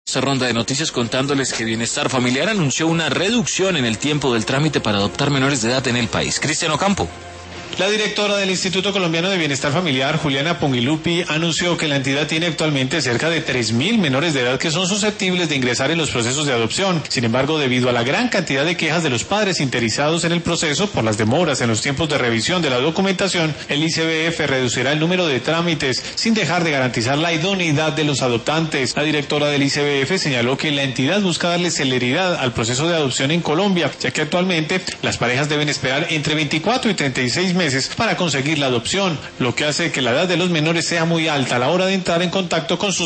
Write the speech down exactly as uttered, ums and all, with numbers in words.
Esta ronda de noticias contándoles que Bienestar Familiar anunció una reducción en el tiempo del trámite para adoptar menores de edad en el país. Cristian Ocampo. La directora del Instituto Colombiano de Bienestar Familiar, Juliana Pongilupi, anunció que la entidad tiene actualmente cerca de tres mil menores de edad que son susceptibles de ingresar en los procesos de adopción. Sin embargo, debido a la gran cantidad de quejas de los padres interesados en el proceso por las demoras en los tiempos de revisión de la documentación, el I C B F reducirá el número de trámites sin dejar de garantizar la idoneidad de los adoptantes. La directora del I C B F señaló que la entidad busca darle celeridad al proceso de adopción en Colombia, ya que actualmente las parejas deben esperar entre veinticuatro y treinta y seis meses para conseguir la adopción, lo que hace que la edad de los menores sea muy alta a la hora de entrar en contacto con sus